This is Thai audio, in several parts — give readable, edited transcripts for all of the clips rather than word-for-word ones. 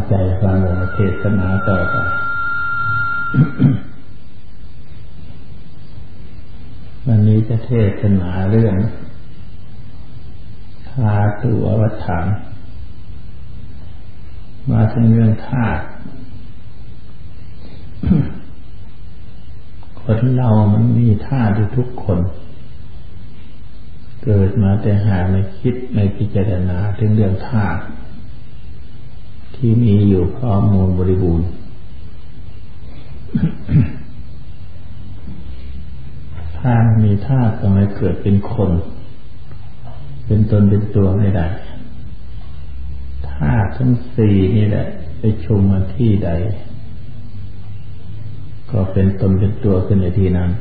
ใจฟังเทศนาต่อไป วันนี้จะเทศนาเรื่องธาตุอวถารมาถึงเรื่องธาตุ คนเรามันมีธาตุทุกคนเกิดมาแต่หาไม่คิดไม่พิจารณาถึงเรื่องธาตุที่มีอยู่พร้อมมูลบริบูรณ์ ถ้ามีธาตุก็ไม่เกิดเป็นคนเป็นตนเป็นตัวไม่ได้ธาตุทั้งสี่นี่แหละไปชุมมาที่ใดก็เป็นตนเป็นตัวขึ้นในที่นั้น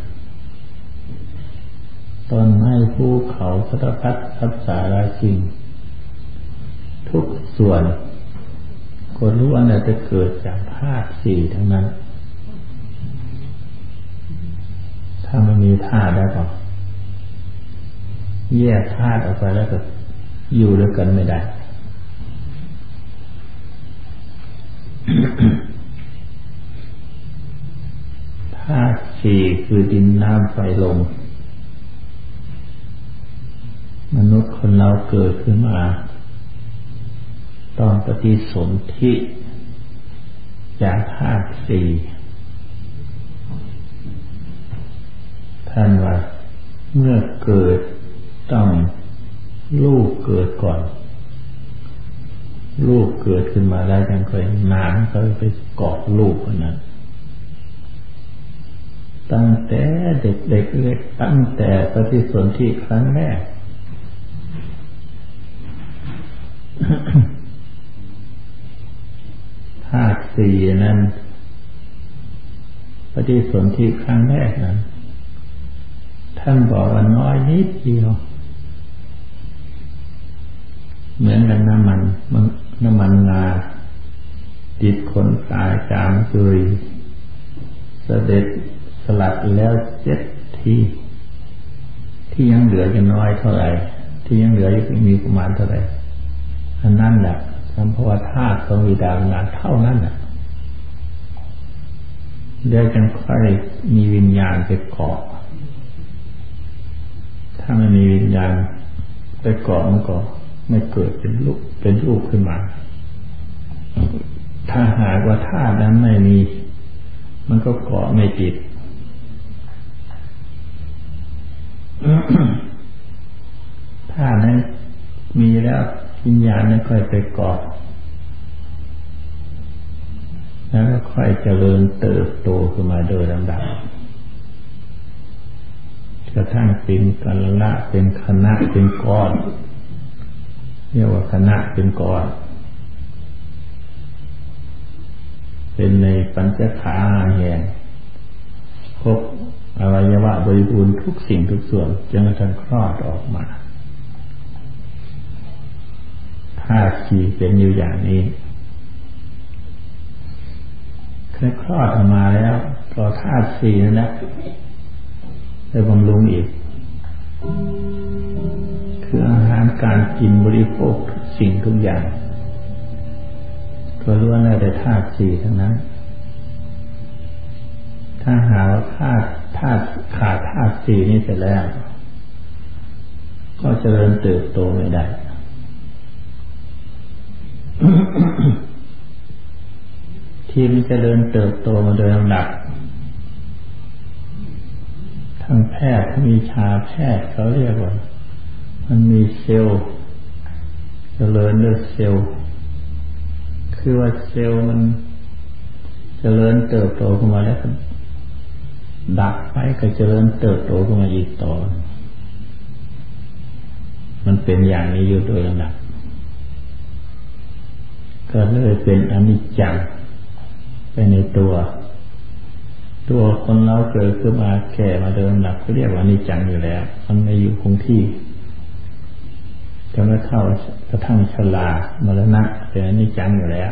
ต้นไม้ภูเขาสารพัดทับสาราสิ่งทุกส่วนก็ล้วนแต่จะเกิดจากธาตุสี่ทั้งนั้นถ้าไม่มีธาตุแล้วก็แยกธาตุออกไปแล้วก็อยู่ด้วยกันไม่ได้ ธาตุสี่คือดินน้ำไฟลมมนุษย์คนเราเกิดขึ้นมาต้องปฏิสนธิจากธาตุสี่ท่านว่าเมื่อเกิดต้องลูกเกิดก่อนลูกเกิดขึ้นมาแล้วยังเคยหนามก็ไปเกาะลูกคนนั้นตั้งแต่เด็กๆเล็กตั้งแต่ปฏิสนธิครั้งแรก ธาตุสี่นั้นปฏิสนธิครั้งแรกนั้นท่านบอกว่าน้อยนิดเดียวเหมือนกันน้ำมันงาติดขนกายจามจุยเสด็จสลัดแล้ว7 ทีที่ยังเหลือจะน้อยเท่าไหร่ที่ยังเหลืออยู่มีประมาณเท่าไหร่อันนั้นแหละสัมภวธาตุของวิญญาณเท่านั้นแหละเดี๋ยวจึงค่อยมีวิญญาณไปเกาะถ้าไม่มีวิญญาณไปเกาะมันก็ไม่เกิดเป็นลูกขึ้นมาถ้าหากว่าธาตุนั้นไม่มีมันก็เกาะไม่ติด ธาตุนั้นมีแล้ววิญญาณนั้นค่อยไปเกาะแล้วก็ค่อยเจริญเติบโตขึ้นมาโดยลำดับกระทั่งเป็นกัลละเป็นคณะเป็นก้อนเรียกว่าคณะเป็นก้อนเป็นในปัญจขาแห่งครบอวัยวะบริบูรณ์ทุกสิ่งทุกส่วนจนกระทั่งคลอดออกมาธาตุสี่เป็นอยู่อย่างนี้เคยคลอดออกมาแล้วก็ธาตุสี่นั่นแหละได้บำรุงอีกคืออาหารการกินบริโภคทุกสิ่งทุกอย่างก็ล้วนแล้วแต่ธาตุสี่ทั้งนั้นถ้าหาว่าธาตุขาดธาตุสี่นี้เสร็จแล้วก็เจริญเติบโตไม่ได้ ที่มันเจริญเติบโตมาโดยลำดับทางแพทย์ทางวิชาแพทย์เขาเรียกว่ามันมีเซลล์เจริญด้วยเซลล์คือว่าเซลล์มันเจริญเติบโตขึ้นมาแล้วดับไปก็เจริญเติบโตขึ้นมาอีกต่อมันเป็นอย่างนี้อยู่โดยลำดับก็เลยเป็นอนิจจังไปในตัวคนเราเกิดขึ้นมาแก่มาโดยลำดับก็เรียกว่าอนิจจังอยู่แล้วมันไม่อยู่คงที่จนกระทั่งชรามรณะเป็นอนิจจังอยู่แล้ว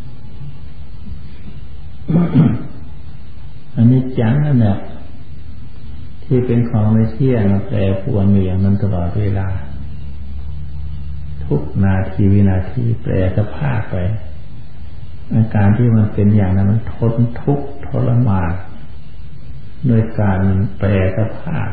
อนิจจังนั่นแหละที่เป็นของไม่เที่ยงแปรปรวนอยู่อย่างนั้นตลอดเวลาทุกนาทีวินาทีแปรสภาพไปอาการที่มันเป็นอย่างนั้นมันทนทุกข์ทรมานโดยการแปรสภาพ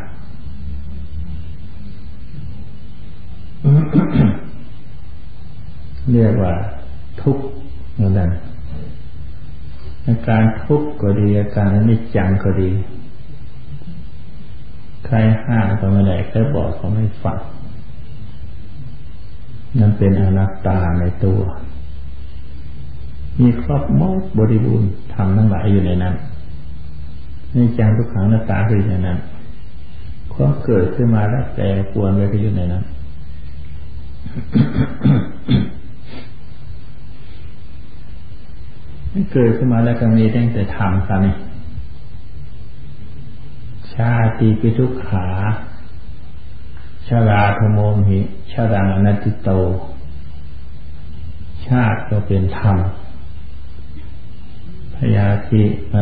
เรียกว่าทุกข์เหมือนกันอาการทุกข์ก็ดีอาการอนิจจังก็ดีใครห้ามก็ไม่ได้ใครบอกก็ไม่ฟังนั่นเป็นอนัตตาในตัวมีครอบหมดบริบูรณ์ธรรมทั้งหลายอยู่ในนั้นอนิจจังทุกขังอนัตตาอยู่ในนั้นความเกิดขึ้นมาแล้วแปรปรวนไปอยู่ในนั้นเกิดขึ้นมาแล้วก็มีตั้งแต่ธรรมกันนี่ชาติปิทุกขาชราธโมหิชาดังอนัตติโตชาติก็เป็นธรรมพยาธิ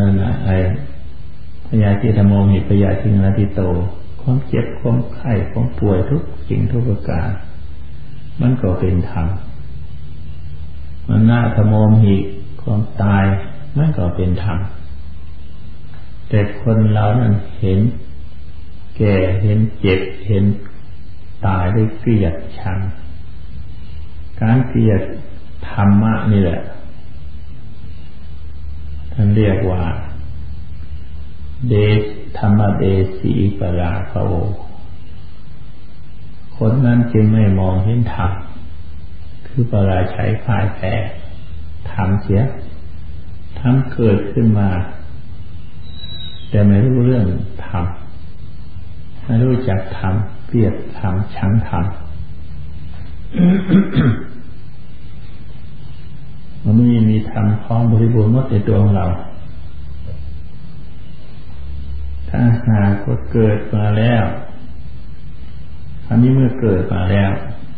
พยาธิธโมหิพยาธิอนัตติโตความเจ็บความไข้ความป่วยทุกสิ่งทุกประการมันก็เป็นธรรมมันนาธโมหิความตายมันก็เป็นธรรมแต่คนเรานั้นเห็นแก่เห็นเจ็บเห็นตายได้เกลียดชังการเกลียดธรรมะนี่แหละท่านเรียกว่าธรรมเดสีปราภโวคนนั้นจึงไม่มองเห็นธรรมคือปราชัยพ่ายแพ้ธรรมเสียธรรมเกิดขึ้นมาแต่ไม่รู้เรื่องธรรมไม่รู้จักธรรมเกลียดธรรมชังธรรมมันมีธรรมพร้อมบริบูรณ์หมดในตัวของเราถ้าหากว่าเกิดมาแล้วอันนี้เมื่อเกิดมาแล้ว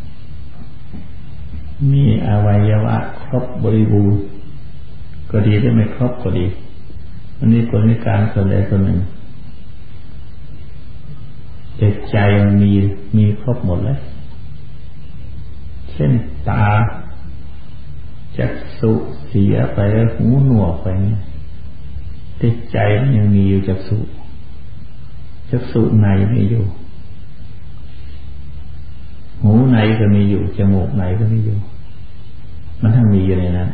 มีอวัยวะครบบริบูรณ์ก็ดีหรือไม่ครบก็ดีอันนี้ผลในการส่วนใดส่วนหนึ่งแต่ใจมันมีครบหมดเลยเช่นตาจักษุเสียไปแล้วหูหนวกไปแต่ใจมันยังมีอยู่จักษุในไม่อยู่หูในก็มีอยู่จมูกในก็มีอยู่มันทั้งมีอยู่ในนั้น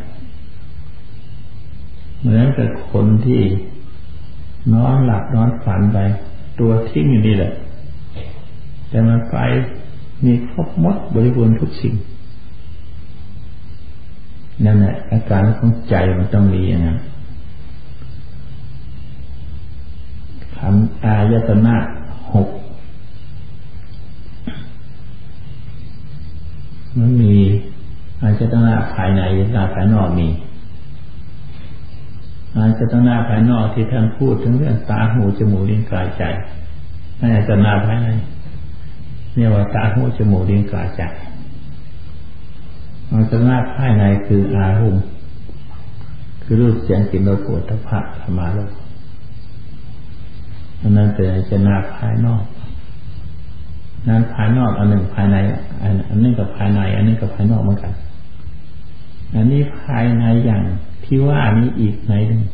เหมือนกับคนที่นอนหลับนอนฝันไปตัวทิ้งอยู่นี่แหละแต่มันไปมีครบหมดบริบูรณ์ทุกสิ่งนั่นแหละอาการของใจมันต้องมีอย่างนั้นขันธ์อายตนะหกมันมีอายตนะภายในอายตนะภายนอกมีอายตนะภายนอกที่ท่านพูดถึงเรื่องตาหูจมูกลิ้นกายใจอายตนะภายในเรียกว่าตาหูจมูกลิ้นกายใจอายตนะภายในคืออารมณ์คือรูปเสียงกลิ่นรสโผฏฐัพพะธรรมารมณ์อันนั้นเป็นอายตนะภายนอกนั้นภายนอกอันหนึ่งภายในอันนึงกับภายในอันนึงกับภายนอกเหมือนกันอันนี้ภายในอย่างที่ว่านี้อีกในหนึ่ง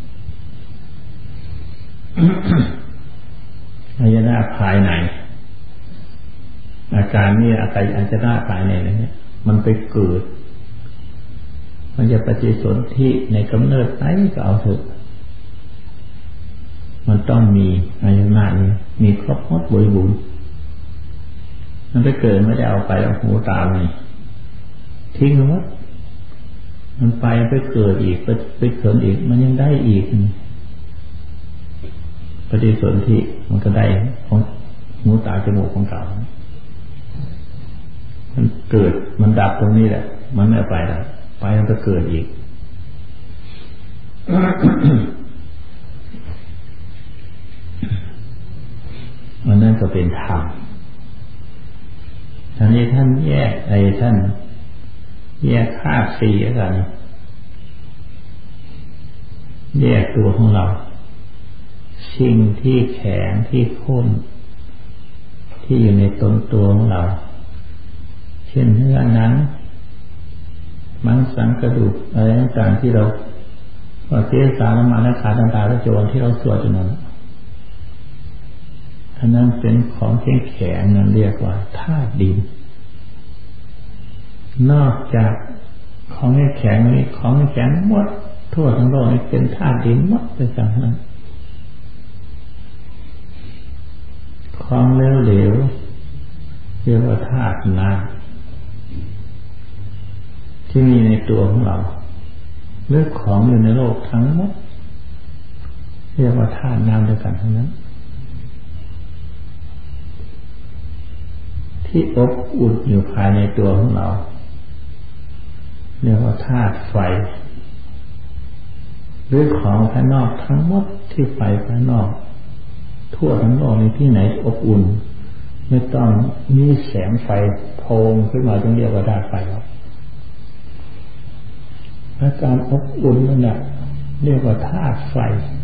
อายตนะภายในอาการนี้อายตนะภายในเนี่ยมันไปเกิดมันจะปฏิสนธิในกำเนิดไหนก็เอาเถอะมันต้องมีอายตนะนี้มีครบหมดบริบูรณ์มันไปเกิดไม่ได้เอาไปเอาหูตาไปทิ้งหมดมันไปเกิดอีกไปเกิดอีกมันยังได้อีกปฏิสนธิมันก็ได้ของหูตาจมูกของเก่ามันเกิดมันดับตรงนี้แหละมันไม่ไปแล้วไปมันก็เกิดอีก มันนั่นก็เป็นธรรมทีนี้ท่านแยกท่านแยกธาตุสี่กันแยกตัวของเราสิ่งที่แข็งที่ข้นที่อยู่ในตนตัวของเราเช่นเนื้อหนังมังสังกระดูกอะไรต่างๆที่เราว่าเจสาน้ำมันและขาต่างๆและโจรที่เราสวดอยู่นั้นอันนั้นเป็นของแข็งนั่นเรียกว่าธาตุดินนอกจากของแข็งนี้ของแข็งหมดทั่วทั้งโลกนี้เป็นธาตุดินหมดไปจากนั้นของเหลวๆเรียกว่าธาตุน้ำที่มีในตัวของเราเรื่องของอยู่ในโลกทั้งหมดเรียกว่าธาตุน้ำด้วยกันทั้งนั้นที่อบอุ่นอยู่ภายในตัวของเราเรียกว่าธาตุไฟหรือของภายนอกทั้งหมดที่ไฟภายนอกทั่วทั้งโลกในที่ไหนอบอุ่นไม่ต้องมีแสงไฟโพลงขึ้นมาต้องเรียกว่าธาตุไฟครับอาการอบอุ่นนั่นแหละเรียกว่าธาตุไฟ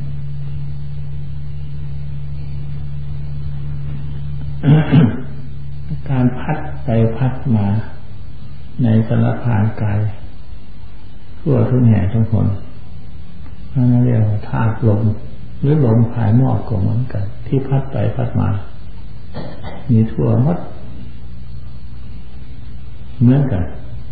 การพัดไปพัดมาในสารพางกายทั่วทุกแห่งทุกคนนั่นเรียกว่าธาตุลมหรือลมภายนอกก็เหมือนกันที่พัดไปพัดมามีทั่วหมดเหมือนกัน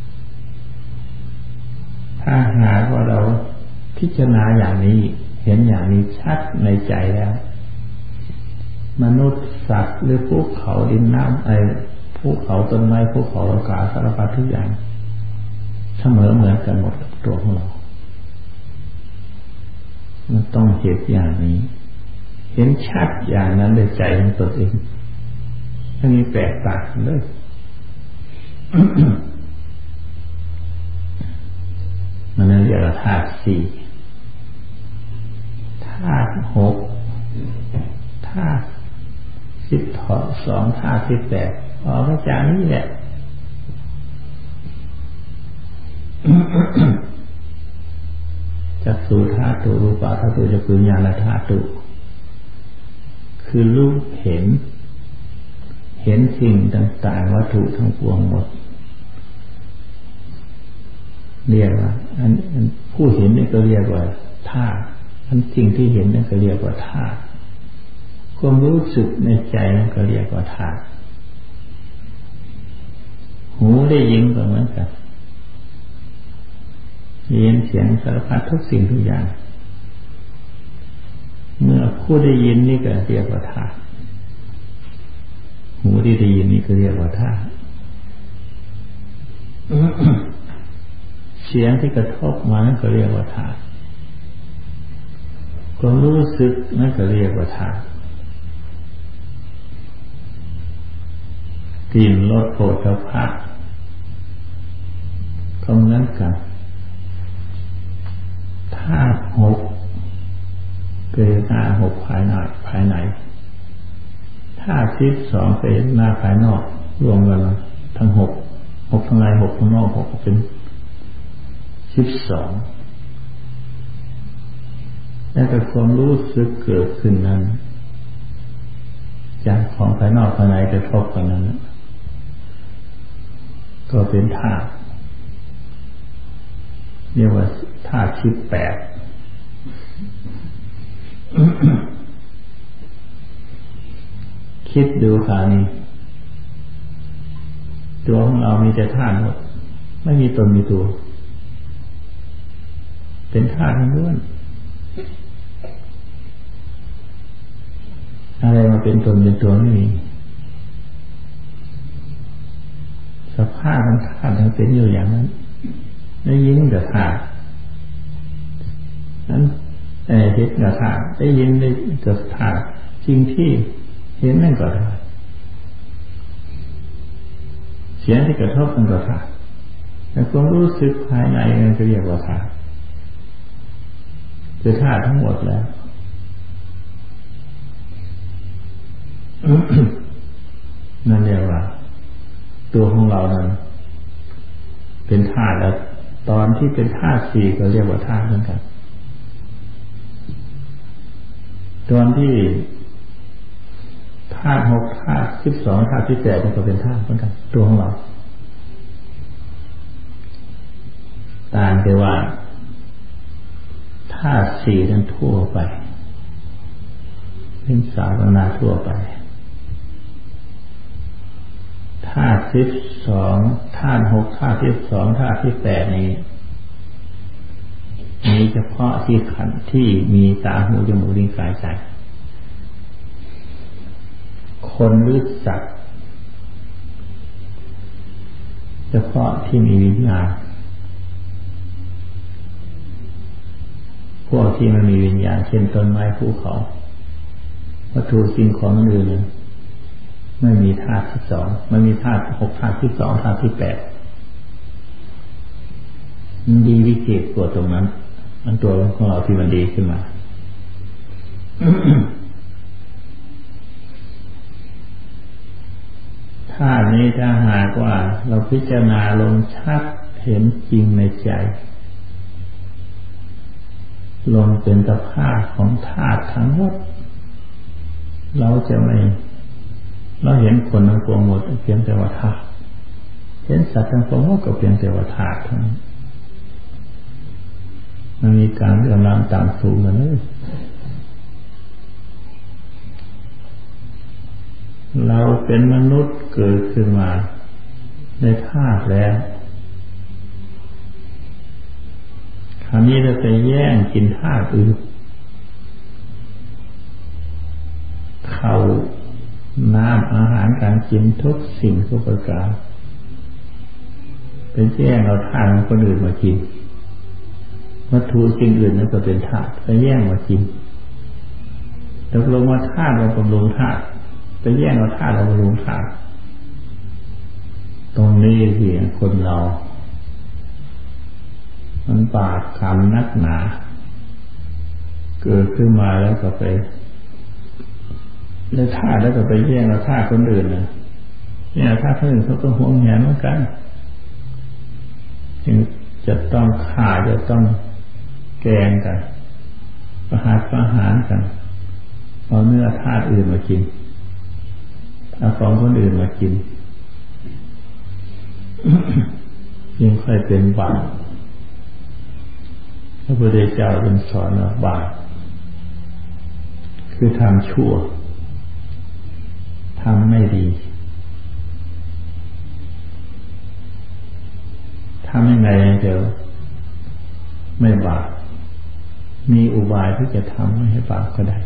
ถ้าหากว่าเราพิจารณาอย่างนี้เห็นอย่างนี้ชัดในใจแล้วมนุษย์สัตว์หรือภูเขาดินน้ำภูเขาต้นไม้ภูเขาอากาศสารพัดทุกอย่างเสมอเหมือนกันหมดกับตัวของเรามันต้องเห็นอย่างนี้เห็นชัดอย่างนั้นในใจของตนเองไม่มีแปลกต่างเลย มันเรียกว่าธาตุสี่ธาตุหกธาตุ12ธาตุ18ออกมาจากนี้แหละ จักษุธาตุรูปะธาตุจักขุวิญญาณธาตุคือรู้เห็นสิ่งต่างๆวัตถุทั้งปวงหมดเรียกว่าอันผู้เห็นนี่ก็เรียกว่าธาตุอันสิ่งที่เห็นนั่นก็เรียกว่าธาตุความรู้สึกในใจนั่นก็เรียกว่าธาตุหูได้ยินก็เหมือนกันยินเสียงสารพัดทุกสิ่งทุกอย่างเมื่อผู้ได้ยินนี่ก็เรียกว่าธาตุหูที่ได้ยินนี่ก็เรียกว่าธาตุเสียงที่กระทบมานั่นก็เรียกว่าธาตุความรู้สึกนั่นก็เรียกว่าธาตุกลิ่นรสโผฏฐัพพะก็เหมือนกันธาตุหกเกิดหน้าหกภายในธาตุ12เกิดหน้าภายนอกรวมกันทั้งหกทั้งในหกทั้งนอกหกเป็น12แล้วแต่ความรู้สึกเกิดขึ้นนั้นจากของภายนอกภายในกระทบกันนั้นก็เป็นธาตุเรียกว่าธาตุ18คิดดูค่ะนี่ตัวของเรามีแต่ธาตุหมดไม่มีตนมีตัวเป็นธาตุทั้งล้วนอะไรมาเป็นตนเป็นตัวไม่มีสภาพของธาตุมันเป็นอยู่อย่างนั้นได้ยินกับธาตุนั้นเห็นกับธาตุได้ยินได้กับธาตุสิ่งที่เห็นนั่นก็ธาตุเสียงที่กระทบมันก็ธาตุแต่ความรู้สึกภายในมันก็เรียกว่าธาตุคือธาตุทั้งหมดแล้ว นั่นเรียกว่าตัวของเรานั้นเป็นธาตุแล้วตอนที่เป็นธาตุสี่ก็เรียกว่าธาตุเหมือนกันตอนที่ธาตุหกธาตุ12ธาตุ18มันก็เป็นธาตุเหมือนกันตัวของเราต่างแต่ว่าธาตุสี่นั้นทั่วไปเป็นสารนาทั่วไปธาตุ12ธาตุ6ธาตุ12ธาตุ8นี้มีเฉพาะที่ขันธ์ที่มีตาหูจมูกลิ้นกายใจคนหรือสัตว์เฉพาะที่มีวิญญาณพวกที่มันมีวิญญาณเช่นต้นไม้ภูเขาวัตถุสิ่งของอื่นไม่มีธาตุที่2ไม่มีธาตุ6ธาตุที่2ธาตุที่8มันดีวิเศษกว่าตรงนั้นมันตัวของเราที่มันดีขึ้นมา ธาตุนี้ถ้าหากว่าเราพิจารณาลงชัดเห็นจริงในใจลงเป็นสภาพของธาตุทั้งหมดเราจะไม่เราเห็นคนทั้งปวงหมดเพียงแต่ว่าธาตุเห็นสัตว์ทั้งปวงหมดก็เพียงแต่ว่าธาตุเท่านั้นมันมีการเรื่องราวต่างสูงกันเลยเราเป็นมนุษย์เกิดขึ้นมาในธาตุแล้วคราวนี้เราไปแย่งกินธาตุอื่นข้าวน้ำอาหารการกินทุกสิ่งทุกประการไปแย่งเอาธาตุของคนอื่นมากินวัตถุสิ่งอื่นนั่นก็เป็นธาตุไปแย่งมากินตกลงว่าธาตุเราบำรุงธาตุไปแย่งเอาธาตุเราบำรุงธาตุตรงนี้ที่คนเรามันบาปกรรมนักหนาเกิดขึ้นมาแล้วก็ไปได้ธาตุแล้วก็ไปแย่งเอาธาตุคนอื่นนะเนี่ยธาตุคนอื่นเขาก็ห่วงแหนเหมือนกันจึงจะต้องฆ่าจะต้องแกงกันประหารกันเอาเนื้อธาตุอื่นมากินเอาของคนอื่นมากิน ยิ่งค่อยเป็นบาปพระพุทธเจ้าจึงสอนว่าบาปคือทำชั่วทำไม่ดีทำยังไงเดี๋ยวไม่บาปมีอุบายที่จะทำไม่ให้บาปก็ได้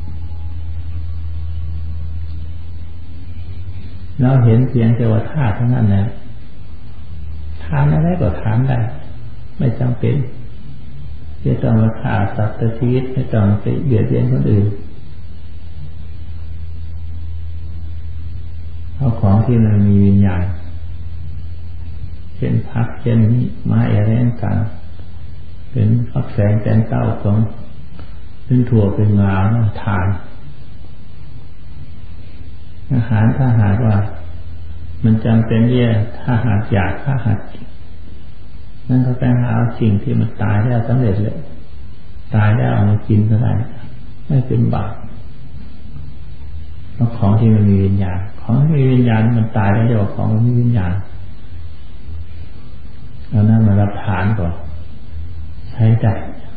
เราเห็นเพียงแต่ว่าธาตุทั้งนั้นนะทำอะไรก็ทำได้ไม่จำเป็นจะต้องมาฆ่าสัตว์ชีวิตไม่ต้องไปเบียดเบียนคนอื่นเอาของที่มันมีวิญญาณเช่นผักเช่นไม้อะไรต่างๆเป็นฟักแสงแตงเต้าของเป็นถั่วเป็นงาทานอาหารถ้าหากว่ามันจำเป็นถ้าหากอยากถ้าหากนั่นก็ไปหาเอาสิ่งที่มันตายแล้วสำเร็จเลยตายแล้วเอามากินก็ได้ไม่เป็นบาปเพราะของที่มันมีวิญญาณของที่มีวิญญาณมันตายแล้วเดี๋ยวของมันมีวิญญาณเอานั่นมารับทานก่อนใช้ได้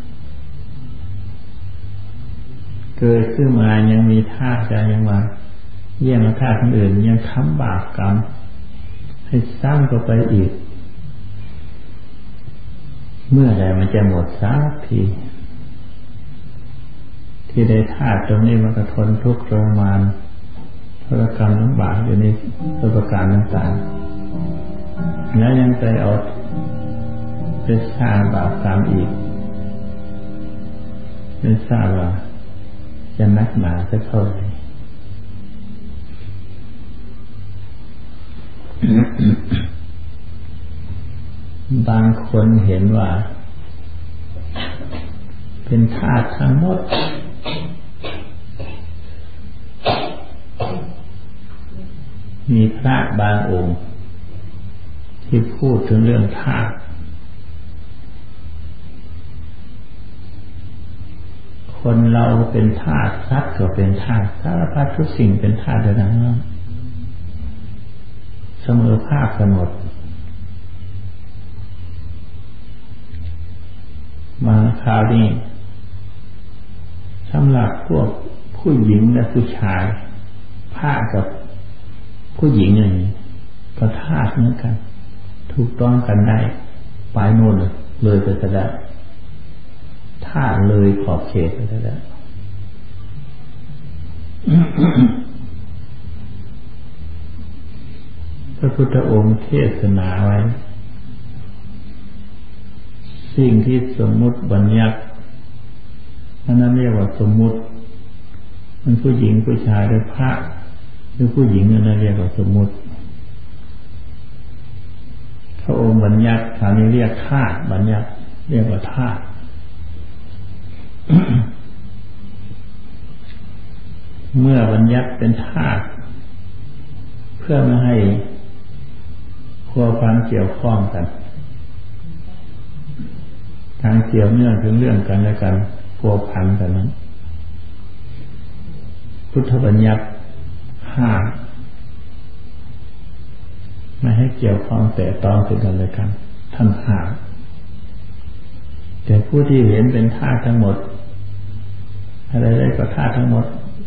เกิดขึ้นมายังมีธาตุใจยังว่าแย่งธาตุคนอื่นยังทำบาปกรรมให้สร้างก็ไปอีกเมื่อใดมันจะหมดสักทีที่ได้ธาตุตรงนี้มันก็ทนทุกข์ทรมานทรกรรมลำบากอยู่ในประการต่างๆแล้วยังไปเอาไปสร้างบาปกรรมอีกไม่ทราบว่าจะนักหนาสักเท่าไหร่ บางคนเห็นว่าเป็นธาตุทั้งหมดมีพระบางองค์ที่พูดถึงเรื่องธาตุคนเราเป็นธาตุสัตว์ก็เป็นธาตุสารพัดทุกสิ่งเป็นธาตุทั้งนั้นเสมอภาคกันหมดมาคราวนี้ำหรับพวกผู้หญิงและผู้ชายพระกับผู้หญิงอย่างนี้ก็ธาตุเหมือนกันถูกต้องกันได้ปลายโน่นเลยไปซะแล้วธาตุเลยขอบเขตไปซะแล้วพระพุทธองค์เทศนาไว้สิ่งที่สมมุติบัญญัตินั้นเรียกว่าสมมุติมันผู้หญิงผู้ชายหรือพระหรือผู้หญิงนั้นเรียกว่าสมมุติพระองค์บัญญัติคราวนี้เรียกธาตุบัญญัติเรียกว่าธาตุ เมื่อบัญญัติเป็นธาตุเพื่อไม่ให้พัวพันเกี่ยวข้องกันทางเกี่ยวเนื่องถึงเรื่องกันและกันพัวพันกันนั้นพุทธบัญญัติห้ามไม่ให้เกี่ยวข้องแต่ต้องถึงกันและกันท่านห้ามแต่ผู้ที่เห็นเป็นธาตุทั้งหมดอะไรได้ก็ธาตุทั้งหมด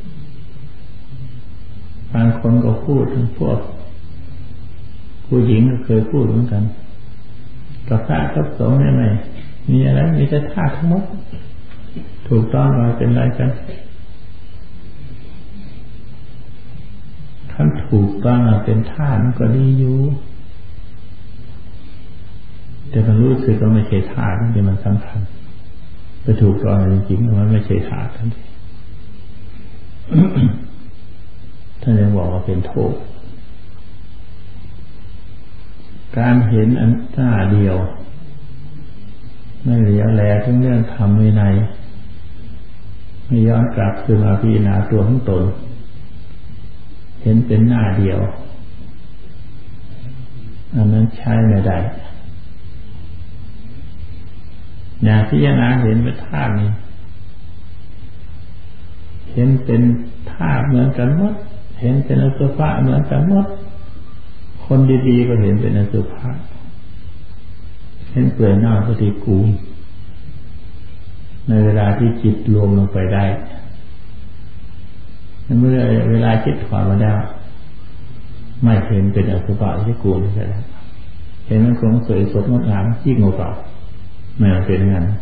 บางคนก็พูดถึงพวกผู้หญิงก็เคยพูดเหมือนกันกับพระกับสงฆ์เนี่ยไหมมีอะไรมีแต่ธาตุทั้งหมดถูกต้องเราเป็นไรกันท่านถูกต้องเราเป็นธาตุมันก็ดีอยู่แต่มันรู้สึกว่าไม่ใช่ธาตุที่มันสำคัญไปถูกต้องจริงๆมันไม่ใช่ธาตุทันทีท่านจะบอกว่าเป็นโทษการเห็นอันหน้าเดียวไม่เหลียวแลทั้งเรื่องธรรมวินัยไม่ย้อนกลับคือมาพิจารณาตัวของตนเห็นเป็นหน้าเดียวอันนั้นใช้ไม่ได้อย่างพิจารณาเห็นเป็นธาตุนี้เห็นเป็นธาตุเหมือนกันหมดเห็นเป็นอสุภะเหมือนกันหมดคนดีๆก็เห็นเป็นอสุภะเห็นเปลือยเน่าปฏิกูลในเวลาที่จิตรวมลงไปได้เมื่อเวลาจิตถอนมาได้ไม่เห็นเป็นอสุภะปฏิกูลใช่ไหมเห็นมันคงสวยสดงดงามยิ่งกว่าเก่าไม่เป็นงั้น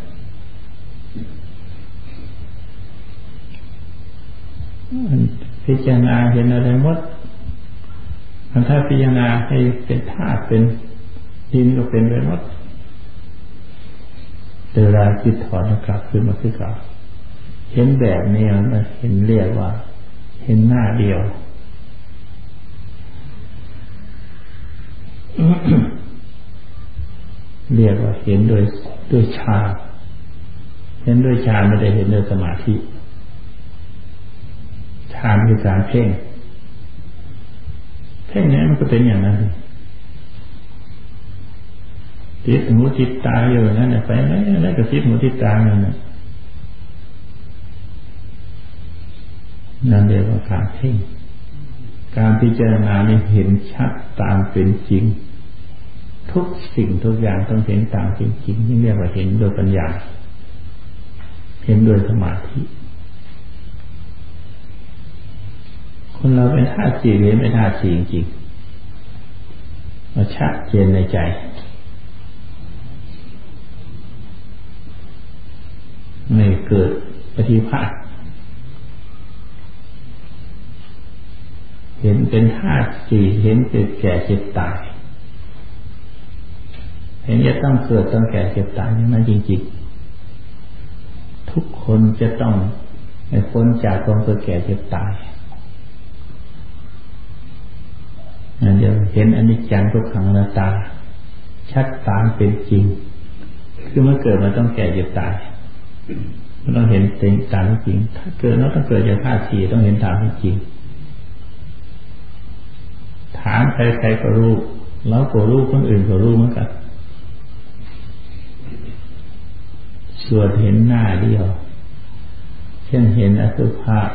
พิจารณาเห็นอะไรหมดถ้าพิจารณาให้เป็นธาตุเป็นดินก็เป็นไปหมดแต่เวลาจิตถอนกลับขึ้นมาคือเก่าเห็นแบบนี้มันเห็นเรียกว่าเห็นหน้าเดียว เรียกว่าเห็นโดยฌานเห็นโดยฌานไม่ได้เห็นโดยสมาธิฌานคือการเพ่งนี้มันก็เป็นอย่างนั้นติดหูติดตาอยู่อย่างนั้นไปไหนอะไรก็ติดหูติดตานั่นน่ะนั่นเรียกว่าการเพ่งการพิจารณาเนี่ยเห็นชัดตามเป็นจริงทุกสิ่งทุกอย่างต้องเห็นตามเป็นจริงนี่เรียกว่าเห็นโดยปัญญาเห็นโดยสมาธิคนเราเป็นธาตุสี่เห็นเป็นธาตุสี่จริงๆมาชัดเจนในใจไม่เกิดปฏิภาคเห็นเป็นธาตุสี่เห็นเกิดแก่เจ็บตายเห็นจะต้องเกิดต้องแก่เจ็บตายอย่างนั้นจริงๆทุกคนจะต้องพ้นจากความเกิดแก่เจ็บตายเดี๋ยวเห็นอนิจจังทุกขังอนัตตาชัดตามเป็นจริงคือเมื่อเกิดมันต้องแก่เจ็บตายมันต้องเห็นเต็มตามจริงถ้าเกิดเราต้องเกิดจากธาตุสี่ต้องเห็นตามจริงถามใครๆก็รู้เราก็รู้คนอื่นก็รู้เหมือนกันส่วนเห็นหน้าเดียวเช่นเห็นอสุภะ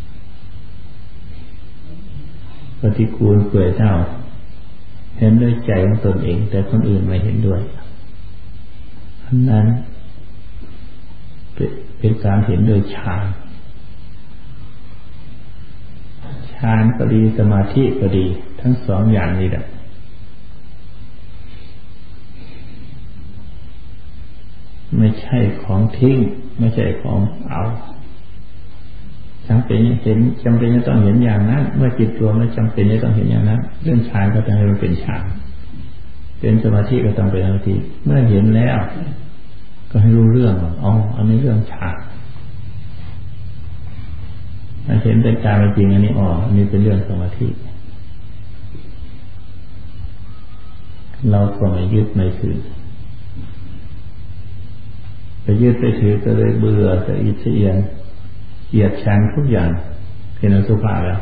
ปฏิกูลเปื่อยเน่าเห็นด้วยใจของตนเองแต่คนอื่นไม่เห็นด้วยอันนั้นเป็นการเห็นโดยฌานฌานก็ดีสมาธิก็ดีทั้งสองอย่างนี้แหละไม่ใช่ของทิ้งไม่ใช่ของเอาจำเป็นจะต้องเห็นอย่างนั้นเมื่อจิตรวมแล้วจำเป็นจะต้องเห็นอย่างนั้นเรื่องฌานก็ต้องให้มันเป็นฌานเป็นสมาธิก็ต้องเป็นสมาธิเมื่อเห็นแล้วก็ให้รู้เรื่องอ๋ออันนี้เรื่องฌานถ้าเห็นเป็นตามจริงอันนี้อ๋ออันนี้เป็นเรื่องสมาธิเราก็ไม่ยึดไม่ถือไปยึดไปถือก็เลยเบื่อสะอิดสะเอียนเกลียดชังทุกอย่างเป็นอสุภะแล้ว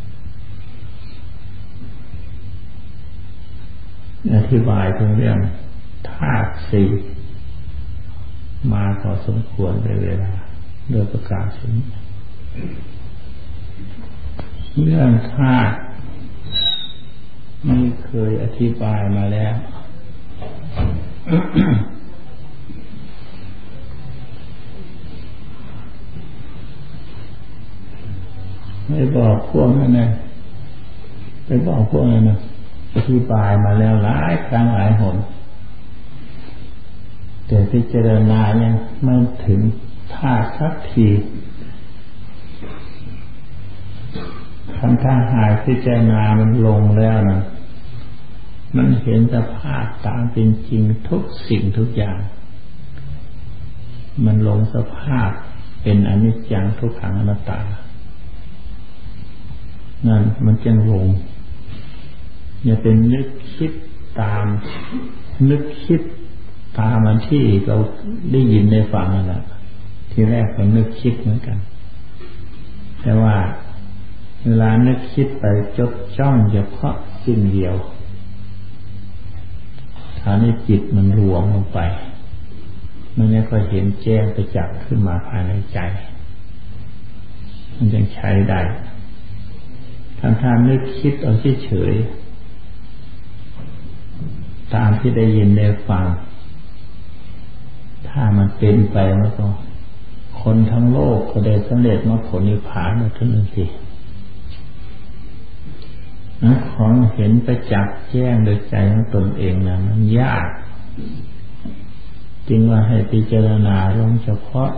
อธิบายถึงเรื่องธาตุสี่มาพอสมควรในเวลาโดยประกาศชนี้เรื่องธาตุนี่เคยอธิบายมาแล้ว ไม่บอกพวกนั้นนะไปบอกพวกนั้นนะอธิบายมาแล้วหลายครั้งหลายหนแต่พิจารณายังไม่ถึงธาตุสักทีถ้าหายพิจารณามันลงแล้วนะมันเห็นสภาพตามเป็นจริงทุกสิ่งทุกอย่างมันลงสภาพเป็นอนิจจังทุกขังอนัตตานั่นมันจึงลงอย่าเป็นนึกคิดตามมันที่เราได้ยินได้ฟังนั่นแหละทีแรกก็นึกคิดเหมือนกันแต่ว่าเวลานึกคิดไปจดจ้องเฉพาะสิ่งเดียวฐานในจิตมันรวมลงไปมันไม่ค่อยเห็นแจ้งประจักษ์ขึ้นมาภายในใจมันยังใช้ได้ถ้านึกคิดเอาเฉยๆตามที่ได้ยินได้ฟังถ้ามันเป็นไปแล้วก็คนทั้งโลกก็ได้สำเร็จมรรคผลนิพพานหมดทั้งนั้นสิของเห็นประจักษ์แจ้งโดยใจของตนเองนะมันยากจึงว่าให้พิจารณาลงเฉพาะ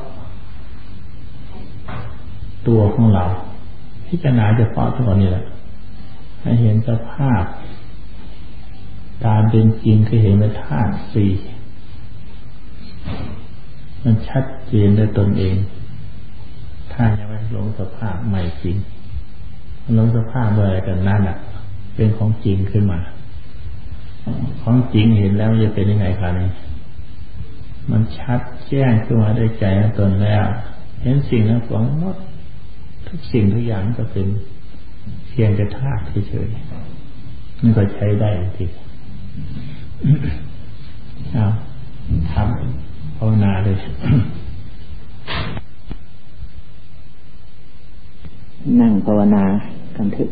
ตัวของเราพิจารณาเฉพาะตัวนี้แหละให้เห็นสภาพตามเป็นจริงคือเห็นเป็นธาตุสี่มันชัดเจนด้วยตนเองถ้ายังไม่ลงสภาพใหม่จริงลงสภาพอะไรกันนั่นแหละเป็นของจริงขึ้นมาของจริงเห็นแล้วมันจะเป็นยังไงคะนี่มันชัดแจ้งขึ้นมาด้วยใจของตนแล้วเห็นสิ่งนั้นของหมดทุกสิ่งทุกอย่างก็เป็นเพียงแต่ธาตุเฉยๆมันก็ใช้ได้ทีเอาทำภาวนาเลยนั่งภาวนากันเถอะ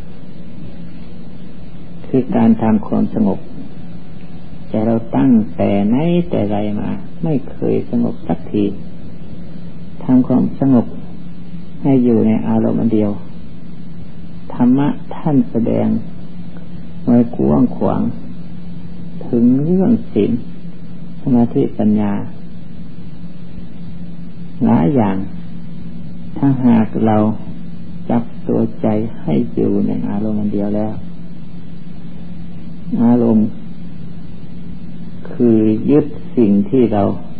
คือการทำความสงบแต่เราตั้งแต่ไหนแต่ไรมาไม่เคยสงบสักทีทำความสงบให้อยู่ในอารมณ์อันเดียวธรรมะท่านแสดงไว้กว้างขวางถึงเรื่องศีลสมาธิปัญญาหลายอย่างถ้าหากเราจับตัวใจให้อยู่ในอารมณ์อันเดียวแล้วอารมณ์คือยึดสิ่งที่เรา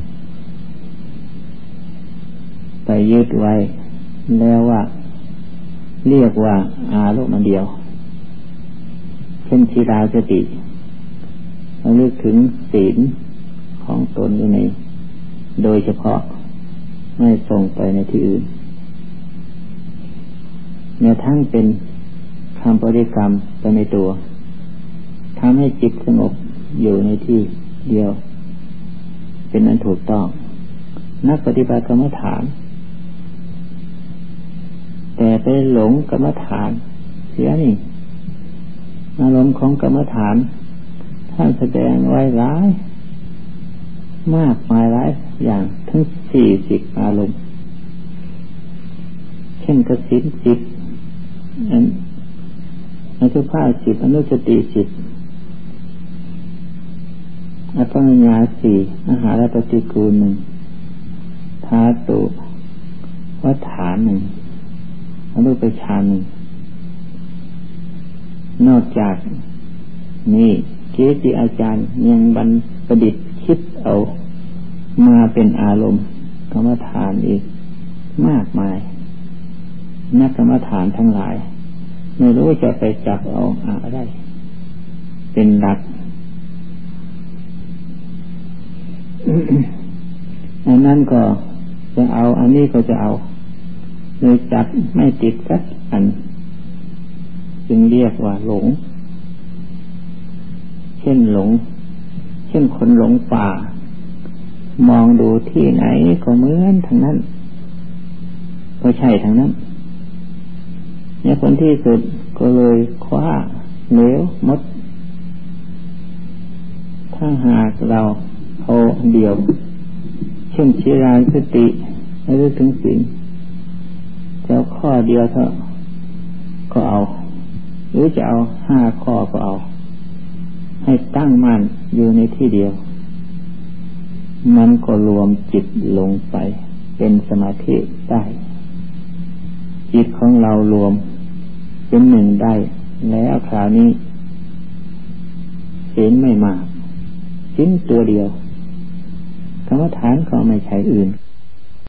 ไปยึดไว้แล้วว่าเรียกว่าอารมณ์อันเดียวเช่นที่เราสติเราลึกถึงศีลของตนอยู่ในโดยเฉพาะไม่ส่งไปในที่อื่นเนี่ยทั้งเป็นคำบริกรรมไปในตัวทำให้จิตสงบอยู่ในที่เดียวเป็นนั้นถูกต้องนักปฏิบัติกรรมฐานแต่ไปหลงกรรมฐานเสียนี่อารมณ์ของกรรมฐานท่านแสดงไว้หลายมากมายหลายอย่างทั้ง40อารมณ์เช่นกสิณจิตอสุภาจิตอนุสติจิตอัปปมัญญาสี่อาหารปฏิกูลหนึ่งธาตุวัฏฐานหนึ่งอรูปฌานหนึ่งนอกจากนี้เกจิอาจารย์ยังบัณฑิตคิดเอามาเป็นอารมณ์กรรมฐานอีกมากมายนักกรรมฐานทั้งหลายไม่รู้จะไปจับเอาอะไรเป็นหลัก อันนั้นก็จะเอาอันนี้ก็จะเอาเลยจับไม่ติดสักอันจึงเรียกว่าหลงเช่นหลงเช่นคนหลงป่ามองดูที่ไหนก็เหมือนทางนั้นก็ใช่ทางนั้นเนี่ยคนที่สุดก็เลยคว้าเหลวมดถ้าหากเราเอาเดียวเช่นชีรานสติให้รู้ถึงสิ่งจะเอาข้อเดียวเท่าก็เอาหรือจะเอา5 ข้อก็เอาให้ตั้งมั่นอยู่ในที่เดียวมันก็รวมจิตลงไปเป็นสมาธิได้จิตของเรารวมเป็นหนึ่งได้แล้วคราวนี้ศีลไม่มากศีลตัวเดียวกรรมฐานก็ไม่ใช่อื่น